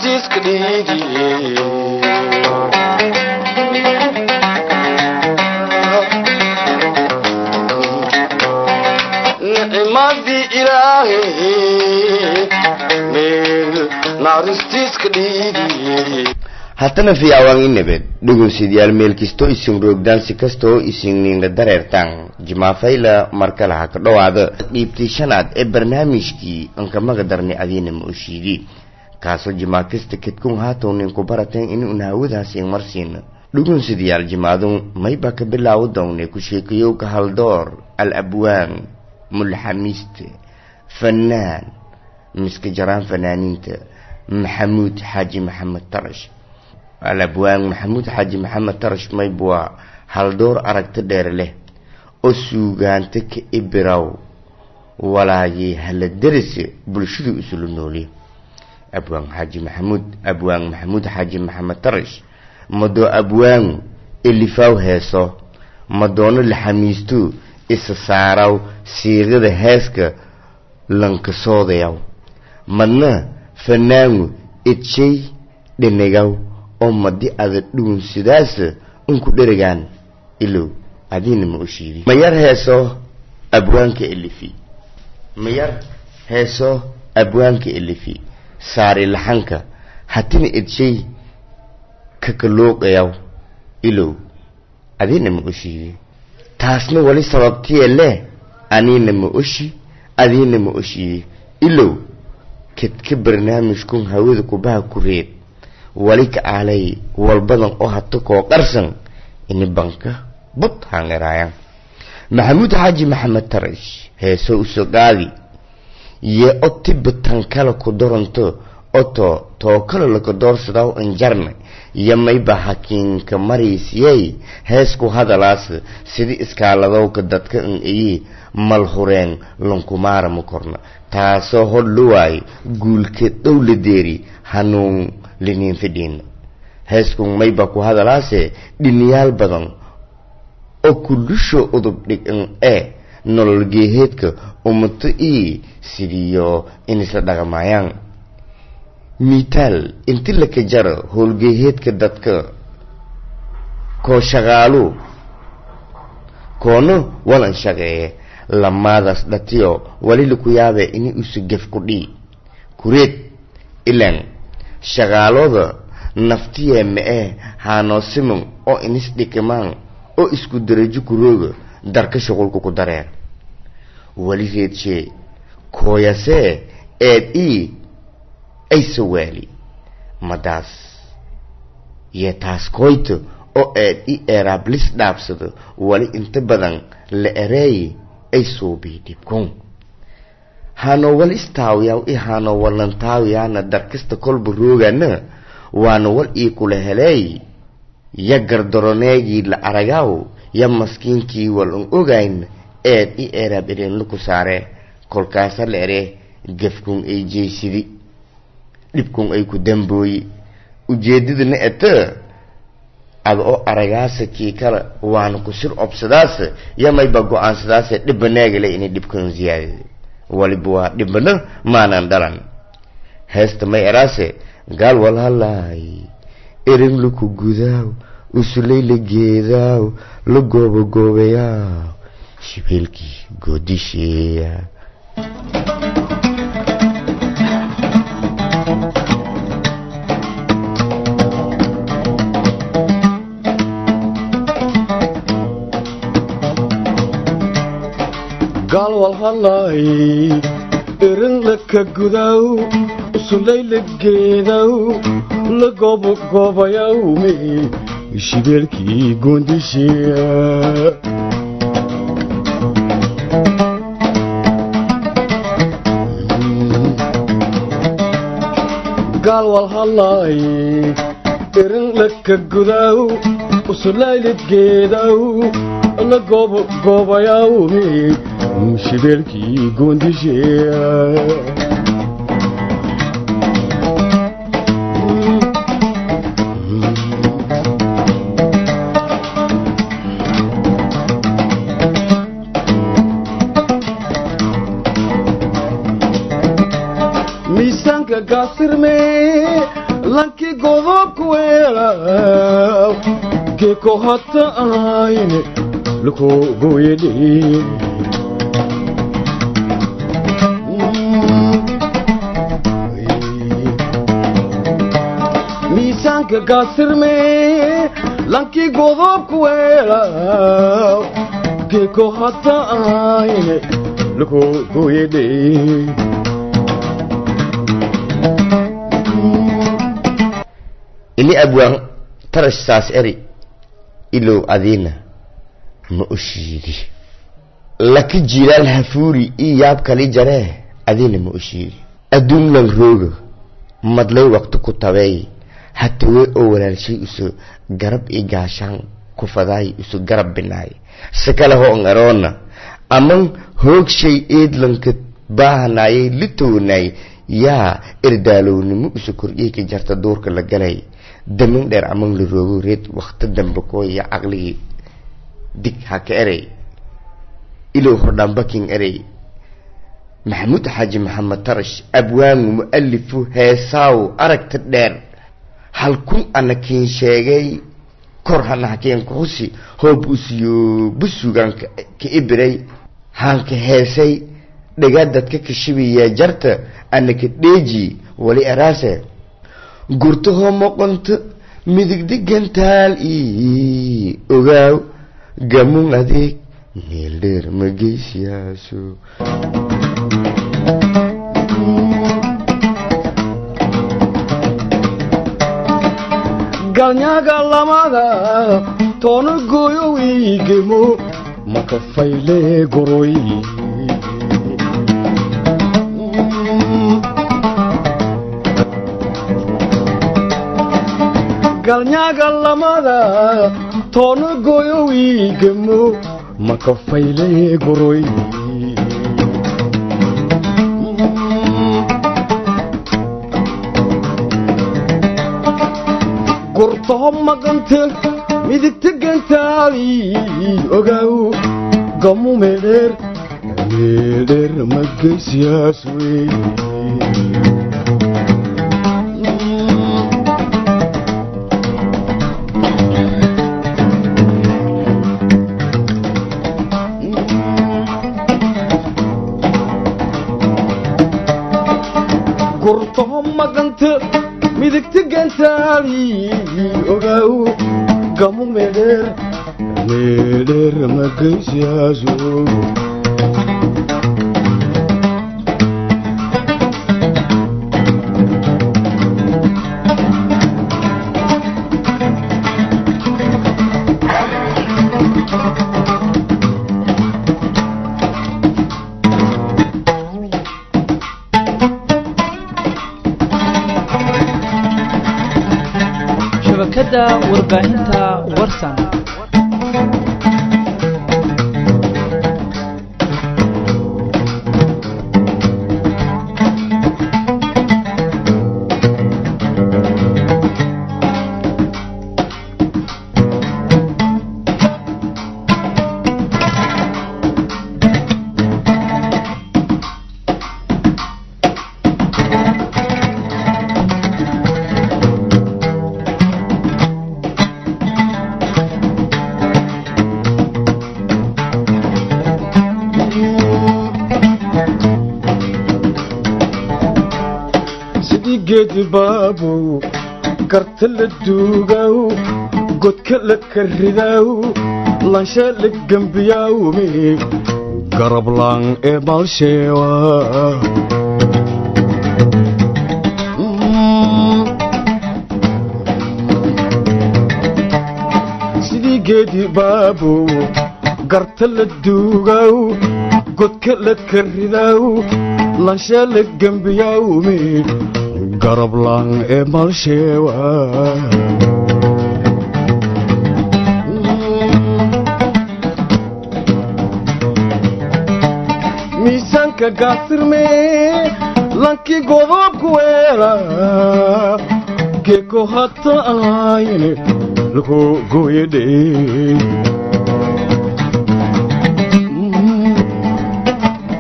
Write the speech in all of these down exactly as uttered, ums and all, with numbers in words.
naaristiiska dhiigi nimadii ilaahay meel naaristiiska dhiigi hatana fi awaan inabad dhugunsidayaal meel kisto isin roogdaan si kastoo isin ninga dareertaan jimaafayla markala ha ka dhawaada dhiibtii shanaad ee barnaamijkii anka magadarni adiina ma ushiidi kaasoo jimaa kasta kedkun haatow ninku barateen inuu naawadaasi marsiina dhugunsidayaal jimaadun mayba ka bilaawo downay ku sheekayow ka haldoor al abwaan mulxamiiste fanaan miska jaraan fanaaniinta maxamuud xaaji maxamed tarash الأبوان محمود حاج محمد ترش ميبوا هالدور أركت دير له أسوغانتك إبراو ولا يهل الدرس بلشدو أسلو نولي أبوان حاج محمود أبوان محمود حاج محمد ترش مدو أبوان اللي فاو هيسو مدون اللي حميستو إسساراو سيغد هيسك لنكسو ديو منا فنانو إتشي دنيغاو oo madi aad dhuun sidaas unku dhirigaan ilo adina ma ushiidi mayar heeso abwaanka elifi mayar heeso abwaanka elifi saari lahanka hatina edshay kakalooqayaw ilo adina ma ushiidi taasna wali sababtiye leh anina ma ushi adina ma ushiidi ilo kedka barnaamijkun hawada kubaha ku reeb ولك علي والبدن أهتكو قرصن إني بنكة بط هنرايا محمود حاجي محمد ترش هي سو سقالي يا أطيب تنكال كدورنتو أتو توكل لك دور سداو إنجرن يما يبا حكين كماريس يي هسكو هذا لاس سيدي إسكالا دو كدتك إن إيه مالهورين لنكمار مكورنا تاسو هلواي قول كدول ديري هنون لنين في دين هسكو ميبا كو هذا لاسي دينيال بدن او كلشو ادب ديك ان اي نول جيهتك امت اي سيديو انس دغمايان ميتال انت لك جر هول جيهتك دتك كو شغالو كونو ولن شغيه لما داس دتيو ولي لكو يابه اني اسجف كدي كوريت إلين شغالودا نفتيه مئة هانو سمم او انس ديكمان او اسكو درجو كروغ درك شغل كو درير ولي هيد شي كوياسي ايد اي اي سوالي مداس يتاس كويت او ايد اي ارابلس دابسد ولي انت بدن لأري اي سوبي ديبكم هانو وال استاوياو اي هانو والانتاويانا دركست كل بروغانا وانو وال ايكو لهلاي يقر درونيجي لأرغاو يا مسكينكي والان اوغاين ايد اي اراب ارين لكو ساري كل كاسر لأري جفكم اي جي سيدي لبكم ايكو دنبوي وجيدد نأتا اد او ارغاسا كي كلا وانو كسر ابسداس يما يبقو انسداس دبناغي لأني دبكم زيادة ولبوا دبنا ما نندران هست ما يراسي قال والله إرم لكو قداو وسلي لجيداو لقوبو قوبياو شبيلكي قديشيا قال والله إرن لك قداو وسلي لجيداو لقوبو قوبا يومي شبيلكي قندشيا قال والله إرن لك قداو وسلي لجيداو لقوبو قوبا يومي شبيلكي قندشيا ميسانك قاصر مي lankii godobku weelaaw geeko hata ayne luku gooyedhe miisaanka gaasirme lankii godobku weelaaw geeko hata ayne luku gooyedhe ini abwaan tarash saas eri ilow adiina ma u shiidi laki jilaal hafuuri ii yaab kali jaree adiina ma u shiidi adduunlan rooga madlay waqti ku tabeey hatawe oo walaalshay uso garab ii gaashaan ku fadaay uso garab binaay sakala hoon aroona aman hoogshay eedlanka baahanaayay litownay yaa irdaalownimo uso kordhiyay ka jarta duurka la galay damin dheer aman la roogo reed waqti dambe kooya caqligii dig haka erey ilow hordhambakin erey maxamuud xaaji maxamed tarash abwaangu mu'alifu heesaaw aragta dheer hal kun ana kiin sheegay kor hana hakeen kuxusi hoob usiyo busugan ka ibiray hanka heesay dhagaadadka kashibiya jarta ana ka dheeji wali araase gurtaho moqonto midigdigantaal ii ogaaw gamun adeeg meel dheer ma geysiyaaso galnyaga lamada toona gooyo wiigemo maka fayle goroy galnyaga lamada toona gooyo wiigemo maka fayle goroy gurtaho maqante midigta gantaali ogaaw gamu meedheer meedheer magaysiyaas wey gurtaho maqante midigta gantaali ogaaw gamu meedheer meedheer magaysiyaas shabakada warbaahinta warsan geedi baabu karta la duugaw godka la karidaw lansha la gambiyaw mi garablaan ee balsheewa sidii geedi baabu karta la duugaw godka la karidaw lansha la gambiyaw mi garablaan ee balsheewa miisaanka gaasirme lankii godobku weela geeko hata ayne luku gooyedhe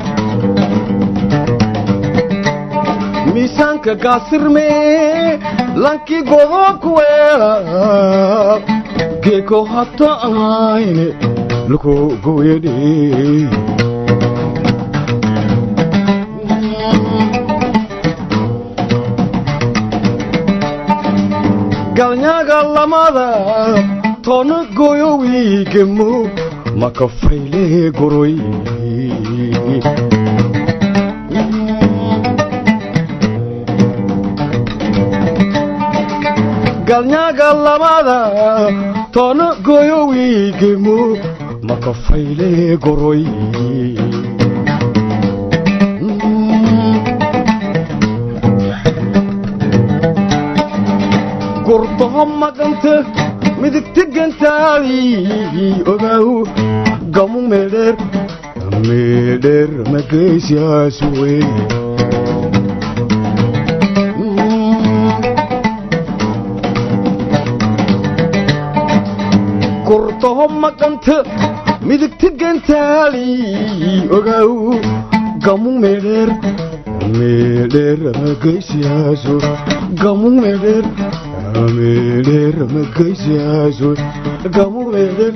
miisaanka gaasirme lankii godobku weela geeko hata ayne luku gooyadhe galnyaga lamada toona gooyo wiigamo makafayle goroy galnyaga lamada toona gooyo wiigamo makafayle goroy gurdaho maqanta midigta gantaadi ogaaw gamu meedheer meedheer magaysiyaas wey gurdaho maqanta midigta gantaadi ogaaw gamu meedheer meedheer magaysiyaas gamu meedheer meedheer magaysiyaas gamu meedheer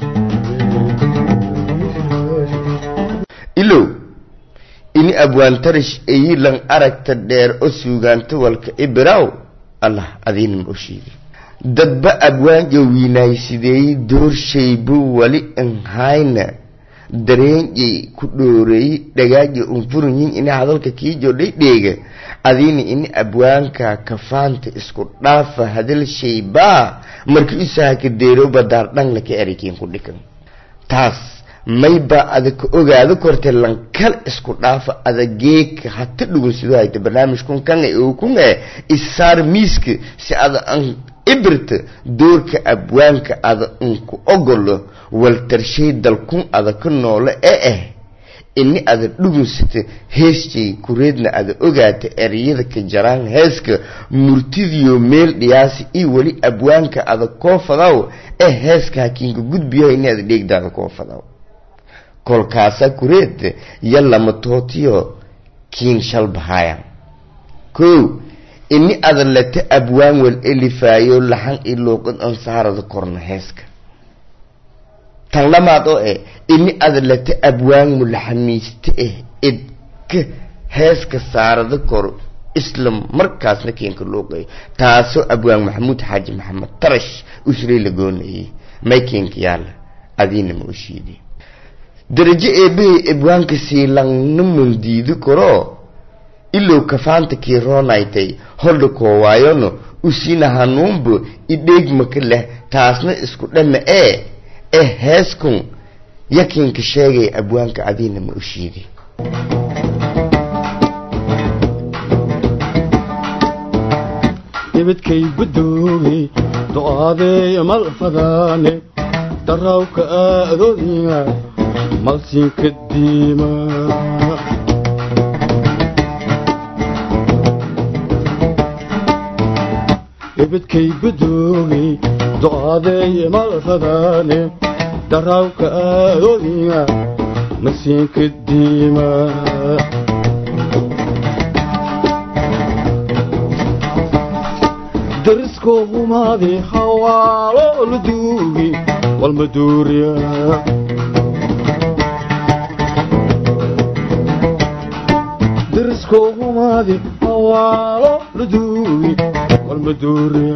ilow ini abwaantarish eyilan aragta dheer oo suugaanta walka ibraw allah adiin mooshiidi dadba abwaan jawinaysidey doorshaybu wali anhayna dareenjay ku dhooreey dhagaaji unfuruyin ina hadalka kii jodhay dheega adiina ini abwaanka kafaanta isku dhaafa hadal shaybaa markii isaha ka deero badaar dhan la ka erikiin ku dhikan taas mayba adag ogaado korte lankal isku dhaafa adageek hata dhugun sidoo ay barnaamijkun kan ee uu kun ee isaar miiska si ada an ibirta doorka abwaanka ada unku ogolo wal tarshay dalkun ada ka noole ee eh inni ada dhugunsata heestii kureedna ada ogaata eriyada ka jaraan heeska murtidiyo meel dhiyaasi ii wali abwaanka ada koofadaw ee heeska hakiinka gudbiyo inni ada dheegdaada koofadaw kolkaasa kureed yalla matootiyo kiin shalbahaya kow inni ada lata abwaan wal elifaayo lahan ilooqan ansaarada korna heeska tan lamaad oo eh inni ada lata abwaan mulaxamiiste eh idka heeska saarada kor islam markaasna keenka looqay taasoo abwaan maxamuud xaaji maxamed tarash usray la goonayay may keenka yaala adiina ma ushiidi darajo eebay abwaanka siilanna mundiidi koro ilow kafaanta kii roonaytay holdha koowaayono usina hanuunba idheegmaka leh taasna isku dhama ee eh heeskun yakiinka sheegay abwaanka adiina ma ushiidi ibadkay badoogi duqaaday malfadaane darawka aadodiina malsinka diima ibadkay badoogi duqaaday malfadaane darawka aadodiina malsinka diima darisko humaadi hawaalo luduugi walmaduuriya darisko humaadi hawaalo luduugi walmaduuriya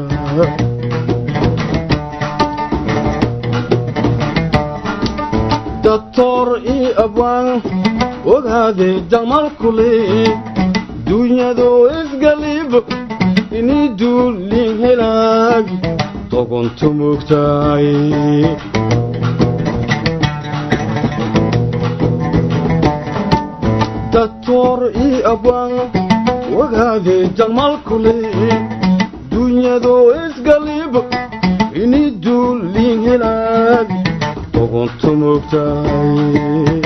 doctor i abwaan ogaaday jamal kule dunyado isgalib ini duulin helaag dogonto moogtaay doctor i abwaan ogaaday jamal kule dunyado isgalib ini duulin helaag dogonto moogtaay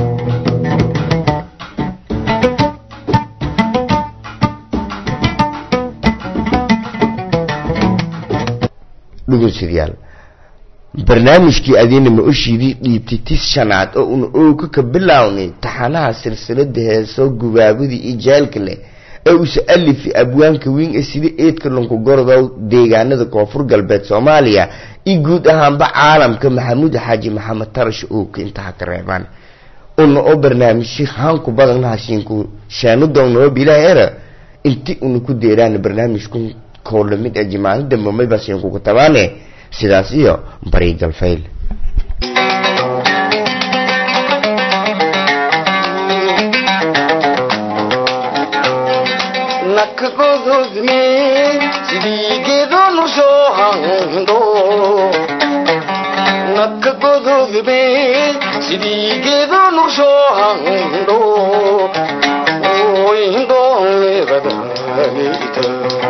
dhugunsadayaal barnaamijkii adiina ma ushiidi dhiibtay tis shanaad oo una ooga ka bilownay taxanaha silsilada heesoo gubaabadii iyo jaalka leh أو سألف في أبوان كوين السيدي إيد كلهم كجردو ديجانة كوفر قلبت سوماليا يجود أهم بعالم كمحمود حاجي محمد ترش أوك انتهى كريمان أنه أو برنامج شيخ هانكو بدن هاشينكو شانو دونو بلا إيرا انتي أنو كديران برنامج كون كل ميت أجمعان دم ما بس ينكو كتبانه سياسية بريد الفيل نكذبني سيدي نشوهندو نكذبني سيدي نشوهندو ويندو لبدانيته